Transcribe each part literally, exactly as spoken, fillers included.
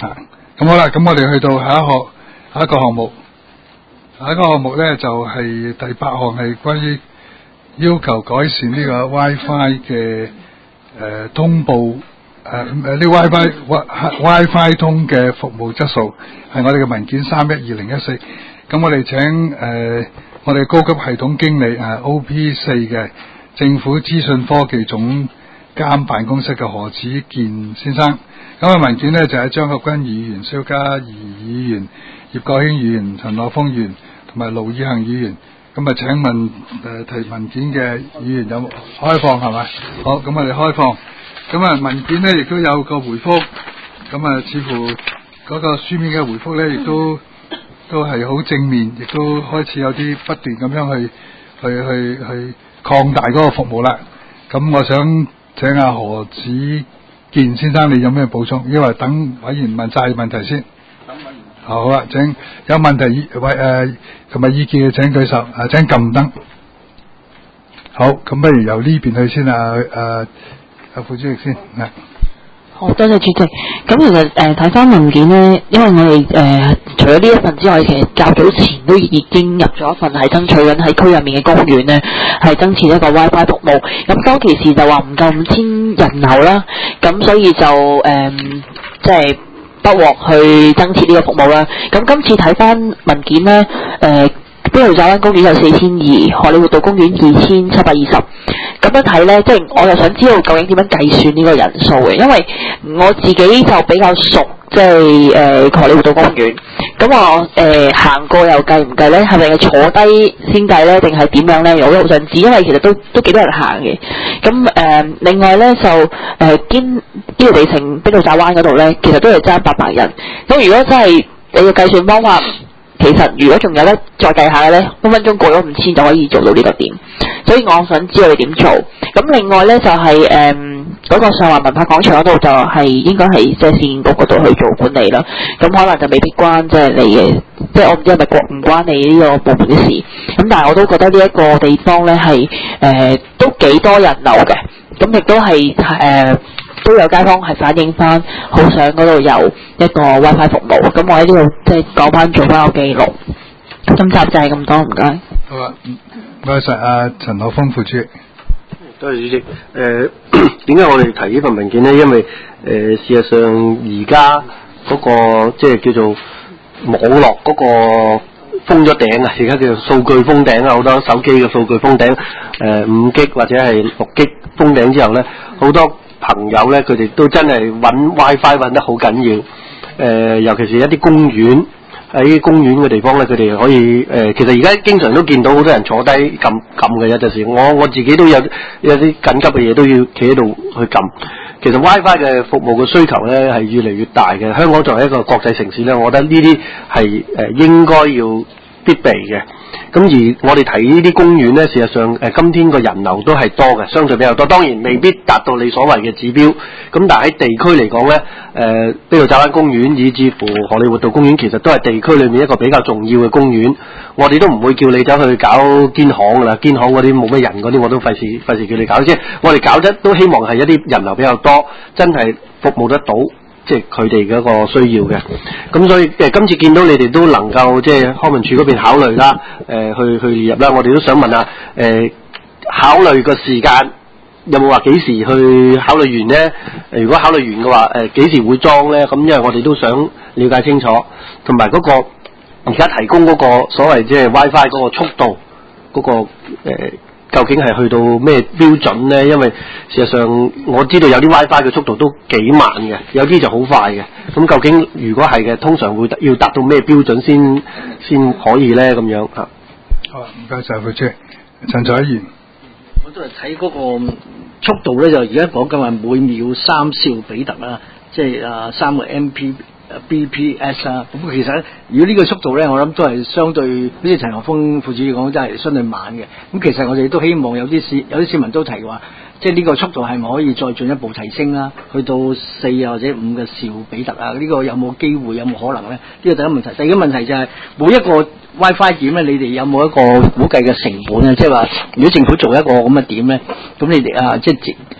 啊，咁好啦，咁我哋去到下一項下一個項目，下一個項目咧就係、是、第八項，係關於要求改善呢個 WiFi 嘅誒、呃、通報誒誒呢 WiFi WiFi 通嘅服務質素，係我哋嘅文件三一二零一四。咁我哋請誒、呃、我哋高級系統經理啊 O P 四嘅政府資訊科技總監辦公室嘅何子健先生。咁啊文件呢就係、是、張國鈞議員、蕭嘉怡議員、葉國興議員、陳樂峰議員同埋盧以恆議員。咁啊請問誒、呃、提文件嘅議員有冇開放係咪？好，咁我哋開放。咁啊文件呢亦都有個回覆。咁啊似乎嗰個書面嘅回覆呢亦都都係好正面，亦都開始有啲不斷咁樣去去去去擴大嗰個服務啦。咁我想請阿何子健先生，你有咩補充？因為等委員問晒問題先。等委員。好啊，請有問題委誒同埋意見嘅請舉手，啊請撳燈。好，咁不如由呢邊去先啊，誒阿副主席先啊。 好多謝主席。咁其實誒睇翻文件呢，因為我哋誒、呃、除咗呢一份之外，其實較早前都已經入咗一份係爭取緊喺區入面嘅公園呢，係增設一個 WiFi 服務。咁當其時就話唔夠五千人流啦，咁所以就誒即係不獲去增設呢個服務啦。咁今次睇翻文件呢，誒卑路乍灣公園有四千二，荷里活道公園二千七百二十。咁樣睇呢，即係我又想知道究竟點樣計算呢個人數嘅，因為我自己就比較熟，即係誒荷里活道公園。咁我誒行過又計唔計呢？係咪坐低先計呢？定係點樣呢？我都好想知，因為其實都都幾多人行嘅。咁誒、呃、另外呢，就誒堅堅尼地城卑路乍灣嗰度呢，其實都係爭八百人。咁如果真係你嘅計算方法，其實如果仲有得再計下嘅呢，分分鐘過咗五千就可以做到呢個點。所以我想知道你點做。咁另外呢，就係誒嗰個上環文化廣場嗰度就係應該係即係市建局嗰度去做管理啦。咁可能就未必關即係你嘅，即係我唔知係咪唔關你呢個部門嘅事。咁但係我都覺得呢一個地方呢係誒、呃、都幾多人流嘅。咁亦都係誒、呃、都有街坊係反映翻，好想嗰度有一個 WiFi 服務。咁我喺呢度即係講翻做翻個記錄。今集就係咁多，唔該。 好啊，唔該晒阿陳樂峰副主席。 多謝主席。誒點解我哋提呢份文件呢？因為誒、呃、事實上而家嗰個即係叫做網絡嗰個封咗頂啊，而家叫做數據封頂啊，好多手機嘅數據封頂，誒五 G 或者係六 G 封頂之後呢，好多朋友呢，佢哋都真係揾 WiFi 揾得好緊要。誒、呃、尤其是一啲公園。喺公園嘅地方咧，佢哋可以誒、呃，其實而家經常都見到好多人坐低撳撳嘅，有陣時我我自己都有有啲緊急嘅嘢都要企喺度去撳。其實 WiFi 嘅服務嘅需求咧係越嚟越大嘅。香港作為一個國際城市咧，我覺得呢啲係誒應該要必備嘅。咁而我哋睇呢啲公園咧，事實上誒、呃、今天個人流都係多嘅，相對比較多。當然未必達到你所謂嘅指標。咁但係喺地區嚟講咧，誒卑路乍灣公園以至乎荷里活道公園，其實都係地區裏面一個比較重要嘅公園。我哋都唔會叫你走去搞堅行㗎啦，堅行嗰啲冇咩人嗰啲，我都費事費事叫你搞。即係我哋搞得都希望係一啲人流比較多，真係服務得到。即係佢哋嗰個需要嘅，咁所以誒、呃、今次見到你哋都能夠即係康文署嗰邊考慮啦，誒、呃、去去列入啦，我哋都想問下誒、呃、考慮個時間有冇話幾時去考慮完呢？呃、如果考慮完嘅話，誒幾時會裝呢？咁因為我哋都想了解清楚，同埋嗰個而家提供嗰個所謂即係 WiFi 嗰個速度嗰、嗰個誒。呃究竟係去到咩標準呢？因為事實上我知道有啲 WiFi 嘅速度都幾慢嘅，有啲就好快嘅。咁究竟如果係嘅，通常會要達到咩標準先先可以呢？咁樣嚇。 好，唔該晒副主席陳采賢。 我都係睇嗰個速度咧，就而家講緊話每秒三兆比特啦，即係啊三個 M P。B P S 啊，咁其實如果呢個速度咧，我諗都係相對，好似陳學鋒副主席講，真係相對慢嘅。咁其實我哋都希望有啲市有啲市民都提話，即係呢個速度係咪可以再進一步提升啦？去到四或者五個兆比特啊？呢、這個有冇機會？有冇可能咧？呢、這個第一個問題。第二個問題就係、是、每一個 WiFi 點咧，你哋有冇一個估計嘅成本啊？即係話，如果政府做一個咁嘅點咧，咁你哋啊，即係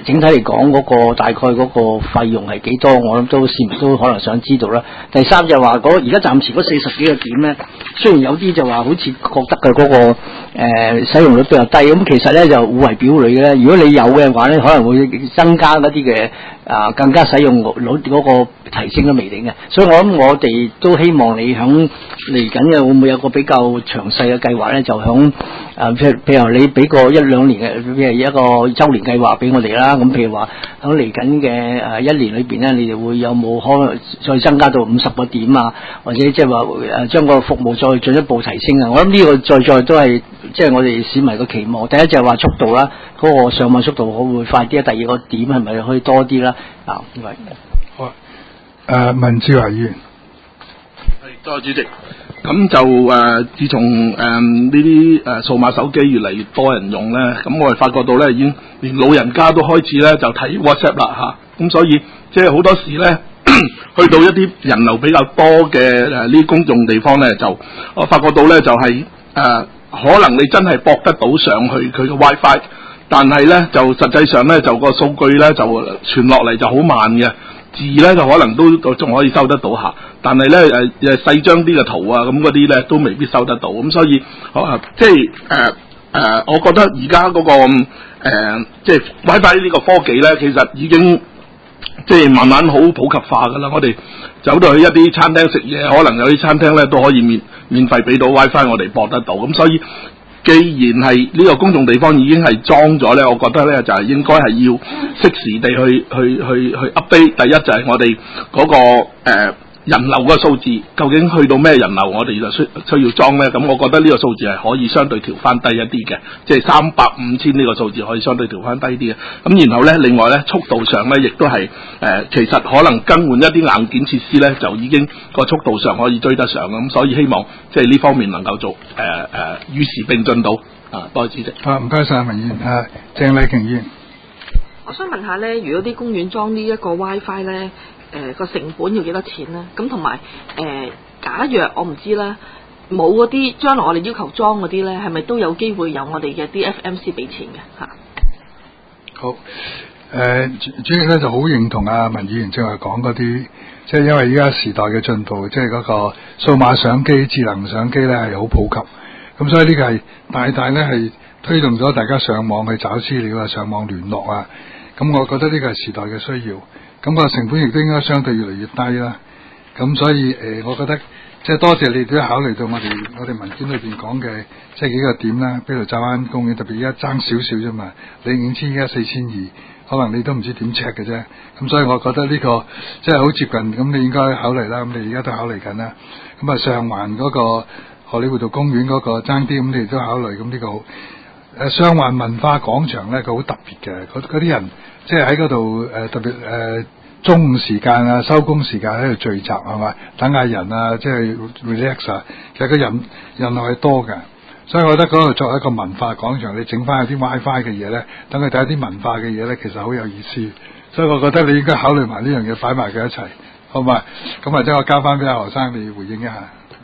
整體嚟講嗰個大概嗰個費用係幾多？我諗都市民都可能想知道啦。第三就係話嗰而家暫時嗰四十幾個點咧，雖然有啲就話好似覺得嘅嗰、嗰個、呃、使用率比較低，咁其實咧就互為表裏嘅咧。如果你有嘅話咧，可能會增加嗰啲嘅啊更加使用率嗰個提升都未定嘅。所以我諗我哋都希望你響嚟緊嘅會唔會有個比較詳細嘅計劃咧？就響啊譬如譬如你俾個一兩年嘅譬如一個週年計劃俾我哋啦。咁譬如話響嚟緊嘅誒一年裏邊咧，你哋會有冇可能再增加到五十個點啊？或者即係話誒將個服務再進一步提升啊？我諗呢個在在都係即係我哋市民嘅期望。第一就係話速度啦，嗰、嗰個上網速度會唔會快啲啊？第二個點係咪可以多啲啦？啊，因為好啊，誒文志華議員， 係多謝主席。咁就誒、呃，自從誒呢啲誒數碼手機越嚟越多人用咧，咁我哋發覺到咧，已經連老人家都開始咧就睇 WhatsApp 啦嚇。咁、啊、所以即係好多時咧，去到一啲人流比較多嘅誒呢啲公眾地方咧，就我發覺到咧就係、是、誒、呃、可能你真係駁得到上去佢嘅 WiFi， 但係咧就實際上咧就個數據咧就傳落嚟就好慢嘅。字咧就可能都仲可以收得到下，但係咧誒誒細張啲嘅圖啊咁嗰啲咧都未必收得到，咁所以啊即係誒誒，我覺得而家嗰個誒、呃、即係 WiFi 呢個科技咧，其實已經即係慢慢好普及化㗎啦。我哋走到去一啲餐廳食嘢，可能有啲餐廳咧都可以免免費俾到 WiFi 我哋駁得到，咁所以。既然係呢個公眾地方已經係裝咗咧，我覺得咧就係、是、應該係要適時地去去去去 update。第一就係我哋嗰、那個誒、呃、人流嘅數字，究竟去到咩人流，我哋就需需要裝咧。咁我覺得呢個數字係可以相對調翻低一啲嘅，即係三百五千呢個數字可以相對調翻低啲嘅。咁然後咧，另外咧速度上咧，亦都係誒、呃、其實可能更換一啲硬件設施咧，就已經個速度上可以追得上。咁所以希望即係呢方面能夠做誒誒、呃、與時並進到啊。多謝主席。 啊，唔該晒文議員。啊，鄭麗瓊議員。 我想問下咧，如果啲公園裝呢一個 WiFi 咧？誒、呃、個成本要幾多錢咧？咁同埋誒，假若我唔知啦，冇嗰啲將來我哋要求裝嗰啲咧，係咪都有機會由我哋嘅 D F M C 俾錢嘅嚇？ 好，誒、呃、主主席咧就好認同啊文議員正話講嗰啲，即係因為依家時代嘅進步，即係嗰個數碼相機、智能相機咧係好普及，咁所以呢個係大大咧係推動咗大家上網去找資料啊、上網聯絡啊，咁我覺得呢個係時代嘅需要。咁個成本亦都應該相對越嚟越低啦。咁所以誒、呃，我覺得即係多謝你哋都考慮到我哋我哋文件裏邊講嘅即係幾個點啦。比如爪灣公園特別而家爭少少啫嘛，你五千而家四千二，可能你都唔知點 check 嘅啫。咁所以我覺得呢、這個即係好接近，咁你應該考慮啦。咁你而家都考慮緊啦。咁啊上環嗰個荷里活道公園嗰個爭啲，咁你哋都考慮。咁呢個好誒上環文化廣場咧，佢好特別嘅，嗰啲人。即係喺嗰度誒特別誒、呃、中午時間啊、收工時間喺度聚集係嘛，等下人啊，即係 relax 啊。其實個人人流係多嘅，所以我覺得嗰度作為一個文化廣場，你整翻有啲 WiFi 嘅嘢咧，等佢睇一啲文化嘅嘢咧，其實好有意思。所以我覺得你應該考慮埋呢樣嘢，擺埋佢一齊，好嘛？咁或者我交翻俾阿何生你回應一下。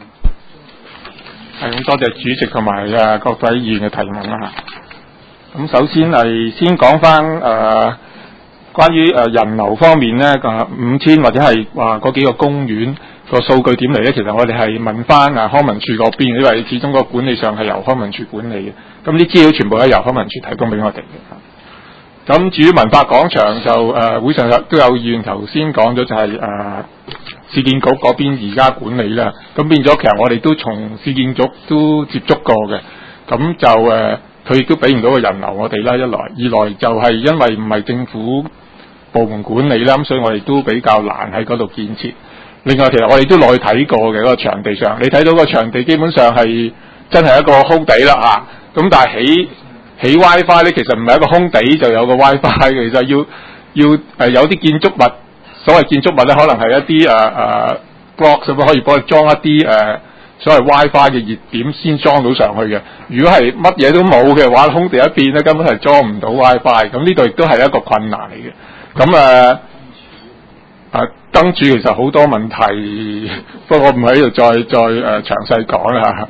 係咁，多謝主席同埋啊各位議員嘅提問啦。咁首先係先講翻誒。呃關於誒人流方面咧，誒五千或者係話嗰幾個公園個數據點嚟咧？其實我哋係問翻啊康文署嗰邊，因為始終個管理上係由康文署管理嘅。咁啲資料全部係由康文署提供俾我哋嘅。咁至於文化廣場就誒、呃、會上都有議員頭先講咗，就係誒市建局嗰邊而家管理啦。咁變咗其實我哋都從市建局都接觸過嘅。咁就誒佢亦都俾唔到個人流我哋啦，一來二來就係因為唔係政府部門管理啦，咁所以我哋都比較難喺嗰度建設。另外，其實我哋都落去睇過嘅嗰、嗰個場地上，你睇到個場地基本上係真係一個空地啦嚇。咁、啊、但係起起 WiFi 咧，其實唔係一個空地就有個 WiFi 嘅，其實要要誒、呃、有啲建築物，所謂建築物咧，可能係一啲誒誒 block 咁可以幫佢裝一啲誒、呃、所謂 WiFi 嘅熱點先裝到上去嘅。如果係乜嘢都冇嘅話，空地一邊咧根本係裝唔到 WiFi。咁呢度亦都係一個困難嚟嘅。咁誒啊燈柱其實好多問題，不過我唔喺度再再誒、呃、詳細講啦。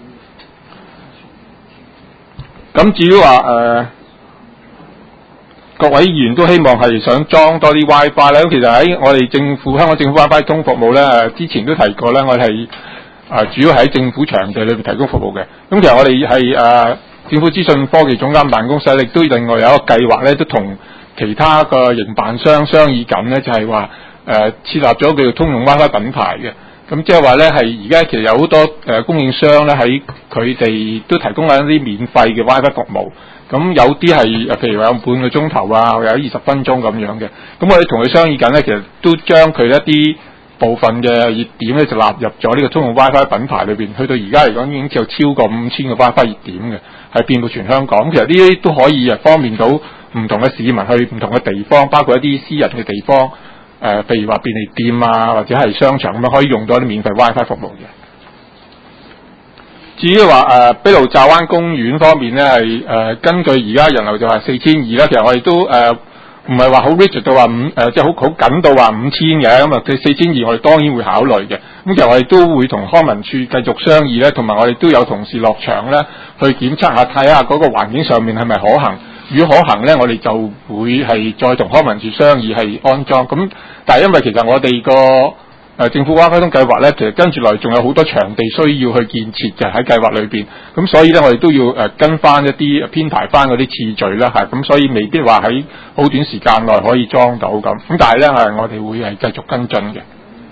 咁至於話誒各位議員都希望係想裝多啲 WiFi 咧。咁其實喺我哋政府香港政府 WiFi 通服務咧，之前都提過咧，我哋係啊主要喺政府場地裏邊提供服務嘅。咁其實我哋係誒政府資訊科技總監辦公室亦都另外有一個計劃咧，都同其他個營辦商商議緊咧，就係話誒設立咗叫做通用 WiFi 品牌嘅。咁即係話咧，係而家其實有好多誒、呃、供應商咧，喺佢哋都提供緊一啲免費嘅 WiFi 服務。咁有啲係誒，譬如話有半個鐘頭啊，有二十分鐘咁樣嘅。咁我哋同佢商議緊咧，其實都將佢一啲部分嘅熱點咧，就納入咗呢個通用 WiFi 品牌裏邊。去到而家嚟講，已經有超過五千個 WiFi 熱點嘅，係遍佈全香港。咁其實呢啲都可以誒方便到唔同嘅市民去唔同嘅地方，包括一啲私人嘅地方。誒、呃，譬如話便利店啊，或者係商場咁樣，可以用到啲免費 WiFi 服務嘅。至於話誒卑路乍灣公園方面咧，係誒、呃、根據而家人流就係四千二啦。其實我哋都誒唔係話好 rigid 到話五誒，即係好好緊到話五千嘅。咁啊，佢四千二我哋當然會考慮嘅。咁其實我哋都會同康文署繼續商議咧，同埋我哋都有同事落場咧去檢測下，睇下嗰個環境上面係咪可行。如果可行咧，我哋就會係再同康文署商議係安裝。咁但係因為其實我哋個誒政府 WiFi 通計劃咧，其實跟住來仲有好多場地需要去建設嘅喺計劃裏邊。咁所以咧，我哋都要誒跟翻一啲編排翻嗰啲次序啦，嚇。咁所以未必話喺好短時間內可以裝到咁。咁但係咧，係我哋會係繼續跟進嘅。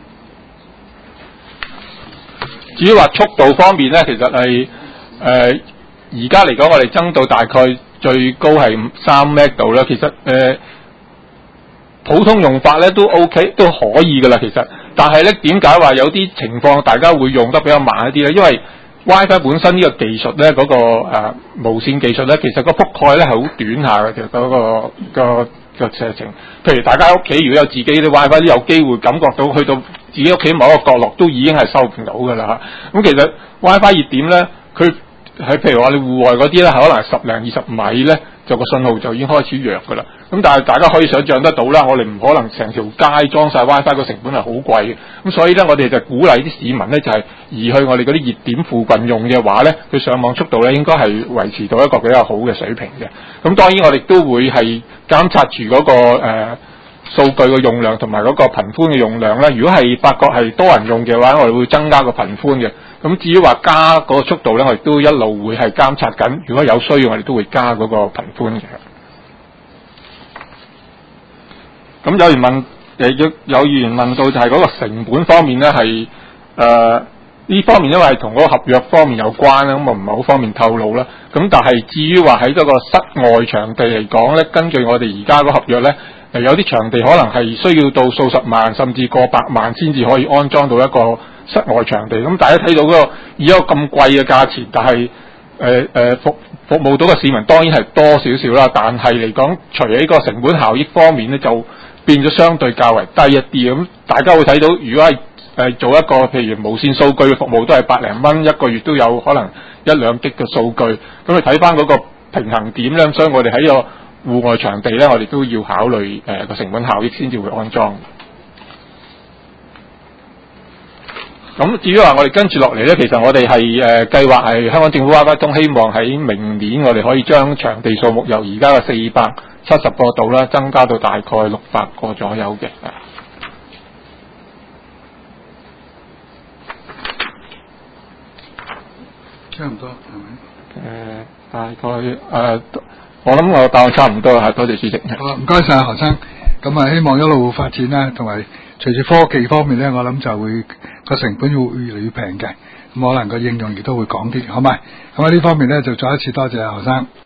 至於話速度方面咧，其實係誒而家嚟講，我哋增到大概最高係三 M 度啦。其實誒、呃、普通用法咧都 OK 都可以噶啦。其實，但係咧點解話有啲情況大家會用得比較慢一啲咧？因為 WiFi 本身呢個技術咧，嗰、那個誒、呃、無線技術咧，其實個覆蓋咧係好短下嘅。其實嗰、那個個個射程，譬如大家屋企如果有自己啲 WiFi 都有機會感覺到去到自己屋企某一個角落都已經係收唔到噶啦嚇。咁其實 WiFi 熱點咧，佢喺譬如話你戶外嗰啲咧，可能係十零二十米咧，就個信號就已經開始弱噶啦。咁但係大家可以想象得到啦，我哋唔可能成條街裝晒 WiFi， 個成本係好貴嘅。咁所以咧，我哋就鼓勵啲市民咧，就係、是、移去我哋嗰啲熱點附近用嘅話咧，佢上網速度咧應該係維持到一個比較好嘅水平嘅。咁當然我哋都會係監察住嗰、那個誒、呃、數據嘅用量同埋嗰個頻寬嘅用量咧。如果係發覺係多人用嘅話，我哋會增加個頻寬嘅。咁至於話加嗰個速度咧，我哋都一路會係監察緊。如果有需要，我哋都會加嗰個頻寬嘅。咁有人問誒，有議員問到就係嗰個成本方面咧，係誒呢方面因為係同嗰個合約方面有關啦，咁我唔係好方便透露啦。咁但係至於話喺嗰個室外場地嚟講咧，根據我哋而家個合約咧，誒有啲場地可能係需要到數十萬甚至過百萬先至可以安裝到一個室外場地。咁大家睇到嗰個以一個咁貴嘅價錢，但係誒誒服服務到嘅市民當然係多少少啦。但係嚟講，除喺個成本效益方面咧，就變咗相對較為低一啲。咁大家會睇到，如果係誒、呃、做一個譬如無線數據嘅服務，都係百零蚊一個月都有可能一兩 G 嘅數據。咁你睇翻嗰個平衡點咧，所以我哋喺個戶外場地咧，我哋都要考慮誒個、呃、成本效益先至會安裝。咁至於話我哋跟住落嚟咧，其實我哋係誒計劃係香港政府 WiFi 通，希望喺明年我哋可以將場地數目由而家嘅四百七十個度啦，增加到大概六百個左右嘅。 差唔多係咪？誒、 呃，大概誒、呃，我諗我答案差唔多啦，多謝主席。 好，唔該晒何生。咁啊，希望一路發展啦，同埋隨住科技方面咧，我諗就會個成本會越嚟越平嘅。咁可能個應用亦都會廣啲，好咪？咁喺呢方面咧，就再一次多謝何生。